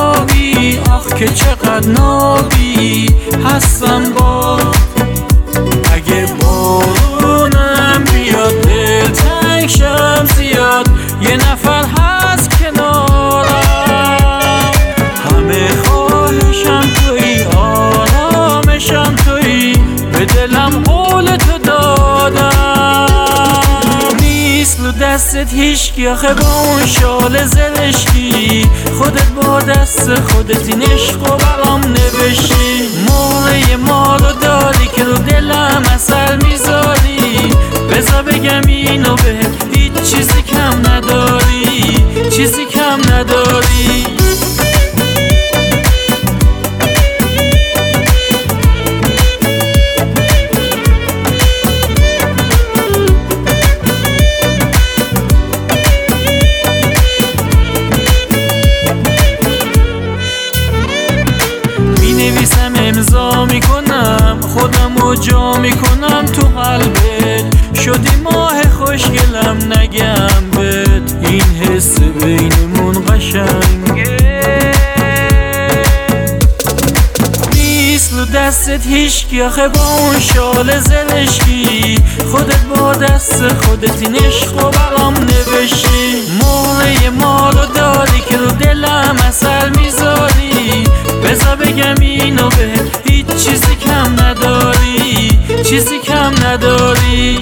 آبی، آخ که چقدر نابی هستم با. اگه بارونم بیاد دلتنگ شم زیاد، یه نفر هست کنارم. همه خواهشم تویی، آرامشم تویی، به دلم قول تو دادم. نیست رو دستت هیچکی آخه با اون شال زرشکی، خودت با دست خودت این عشقو برام نوشتی. مهره ما رو داری که رو دلم اثر میذاری، بذار بگم اینو بهت، هیچ چیزی کم نداری، چیزی کم نداری. نویسم امضا میکنم، خودم رو جا میکنم تو قلبت، شدی ماه خوشگلم نگم بهت، این حس بینمون قشنگه. نیست رو دستت هیچکی آخه با اون شال زرشکی، خودت با دست خودت این عشقو برام نوشتی. مهره ما رو داری که رو دلم اثر میذاری، بذار بگم اینو بهت، هیچ چیزی کم نداری، چیزی کم نداری.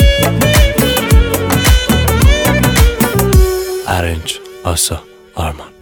Arrange, Asa, Arman.